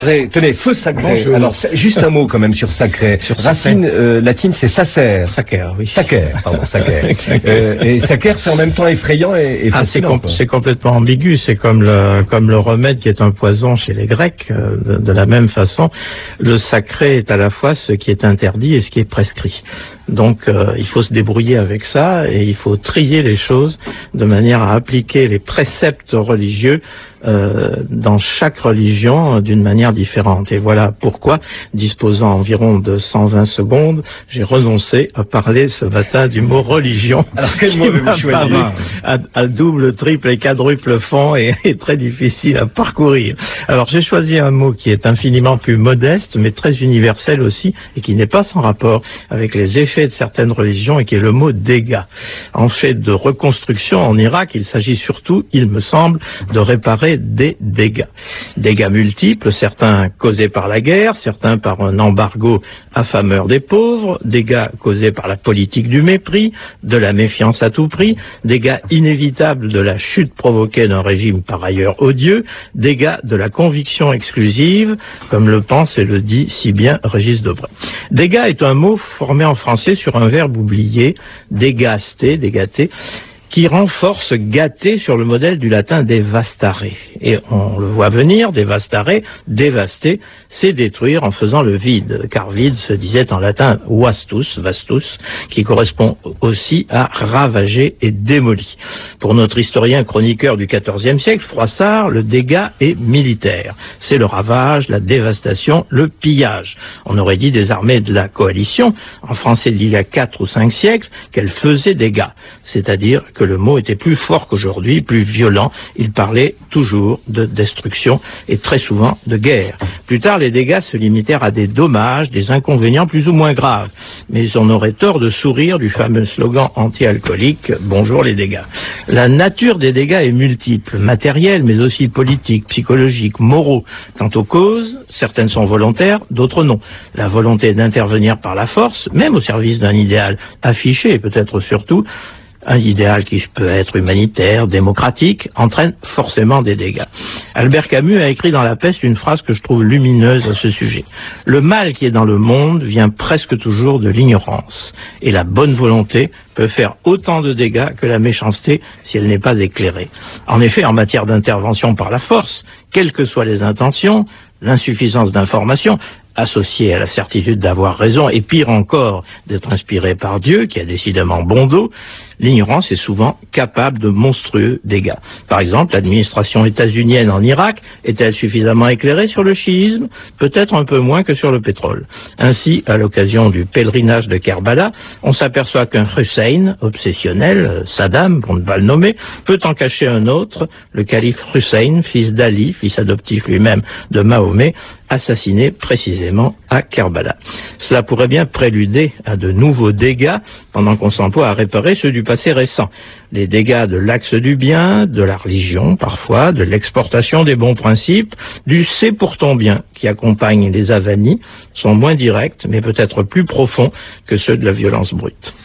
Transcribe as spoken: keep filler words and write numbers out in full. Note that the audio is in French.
Sacré. Tenez, feu sacré. Bonjour. Alors, juste un mot quand même sur sacré. Sur Racine euh, latine, c'est sacer. Sacer, oui. Sacer, pardon, sacer. euh, et sacer, c'est en même temps effrayant et, et ah, c'est, fascinant. com- c'est complètement ambigu. C'est comme le, comme le remède qui est un poison chez les Grecs. Euh, de, de la même façon, le sacré est à la fois ce qui est interdit et ce qui est prescrit. Donc, euh, il faut se débrouiller avec ça et il faut trier les choses de manière à appliquer les préceptes religieux euh, dans chaque religion euh, d'une manière différente. Et voilà pourquoi, disposant environ de cent vingt secondes, j'ai renoncé à parler ce matin du mot religion. Alors, quel mot avez-vous choisi ? à, à double, triple et quadruple fond et, et très difficile à parcourir. Alors, j'ai choisi un mot qui est infiniment plus modeste, mais très universel aussi, et qui n'est pas sans rapport avec les effets de certaines religions, et qui est le mot dégâts. En fait de reconstruction en Irak, il s'agit surtout, il me semble, de réparer des dégâts. Dégâts multiples, certains causés par la guerre, certains par un embargo affameur des pauvres, dégâts causés par la politique du mépris, de la méfiance à tout prix, dégâts inévitables de la chute provoquée d'un régime par ailleurs odieux, dégâts de la conviction exclusive, comme le pense et le dit si bien Régis Debray. Dégâts est un mot formé en français sur un verbe oublié, dégaster, dégater, qui renforce gâter sur le modèle du latin devastare. Et on le voit venir, devastare, dévaster, c'est détruire en faisant le vide, car vide se disait en latin vastus, vastus, qui correspond aussi à ravager et démolir. Pour notre historien chroniqueur du quatorzième siècle, Froissart, le dégât est militaire. C'est le ravage, la dévastation, le pillage. On aurait dit des armées de la coalition, en français d'il y a quatre ou cinq siècles, qu'elles faisaient dégâts, c'est-à-dire que que le mot était plus fort qu'aujourd'hui, plus violent. Il parlait toujours de destruction et très souvent de guerre. Plus tard, les dégâts se limitèrent à des dommages, des inconvénients plus ou moins graves. Mais on aurait tort de sourire du fameux slogan anti-alcoolique « Bonjour les dégâts ». La nature des dégâts est multiple, matérielle, mais aussi politique, psychologique, moraux. Quant aux causes, certaines sont volontaires, d'autres non. La volonté d'intervenir par la force, même au service d'un idéal affiché, et peut-être surtout, un idéal qui peut être humanitaire, démocratique, entraîne forcément des dégâts. Albert Camus a écrit dans La Peste une phrase que je trouve lumineuse à ce sujet. Le mal qui est dans le monde vient presque toujours de l'ignorance. Et la bonne volonté peut faire autant de dégâts que la méchanceté si elle n'est pas éclairée. En effet, en matière d'intervention par la force, quelles que soient les intentions, l'insuffisance d'information, associé à la certitude d'avoir raison, et pire encore, d'être inspiré par Dieu, qui a décidément bon dos, l'ignorance est souvent capable de monstrueux dégâts. Par exemple, l'administration états-unienne en Irak est-elle suffisamment éclairée sur le chiisme? Peut-être un peu moins que sur le pétrole. Ainsi, à l'occasion du pèlerinage de Kerbala, on s'aperçoit qu'un Hussein, obsessionnel, Saddam, pour ne pas le nommer, peut en cacher un autre, le calife Hussein, fils d'Ali, fils adoptif lui-même de Mahomet, assassiné précisément à Kerbala. Cela pourrait bien préluder à de nouveaux dégâts pendant qu'on s'emploie à réparer ceux du passé récent. Les dégâts de l'axe du bien, de la religion parfois, de l'exportation des bons principes, du « c'est pour ton bien » qui accompagne les avanies, sont moins directs mais peut-être plus profonds que ceux de la violence brute.